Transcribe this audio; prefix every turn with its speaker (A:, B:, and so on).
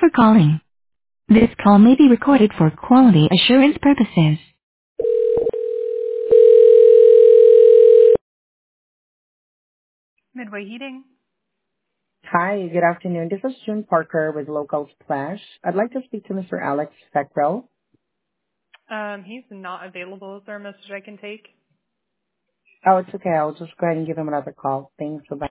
A: for calling. This call may be recorded for quality assurance purposes. Midway Heating.
B: Hi, good afternoon. This is June Parker with Local Splash. I'd like to speak to Mr. Alex Feckrell.
A: He's not available. Is there a message I can take?
B: Oh, it's okay. I'll just go ahead and give him another call. Thanks. Bye-bye.